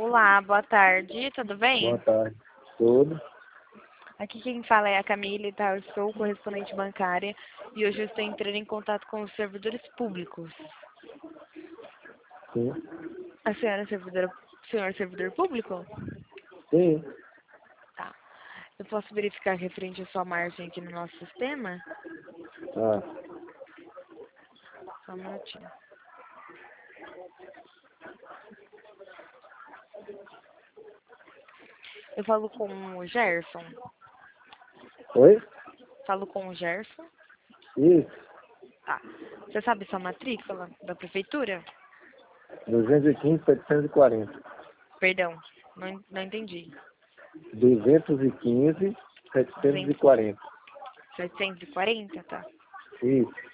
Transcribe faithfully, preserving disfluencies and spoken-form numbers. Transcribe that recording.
Olá, boa tarde, tudo Boa bem? tarde. Tudo? Aqui quem fala é a Camille, tá? Eu sou correspondente bancária e hoje eu estou entrando em contato com os servidores públicos. Sim. A senhora é servidora, senhor é servidor público? Sim. Tá. Eu posso verificar referente à sua margem aqui no nosso sistema? Ah, Só um minutinho. Eu falo com o Gerson. oi? Falo com o Gerson. Isso. Tá. Você sabe sua matrícula da prefeitura? duzentos e quinze, setecentos e quarenta. Perdão, não, não entendi. duzentos e quinze, setecentos e duzentos, quarenta. setecentos e quarenta, tá? Isso.